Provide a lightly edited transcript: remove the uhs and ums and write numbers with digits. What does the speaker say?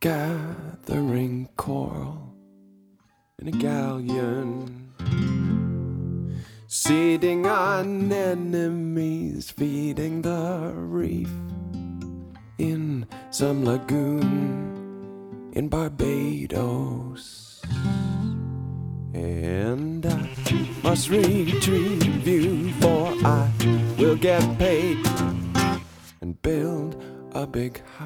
gathering coral in a galleon, seeding on enemies, feeding the reef in some lagoon in Barbados. And I must retrieve you, for I will get paid and build a big house.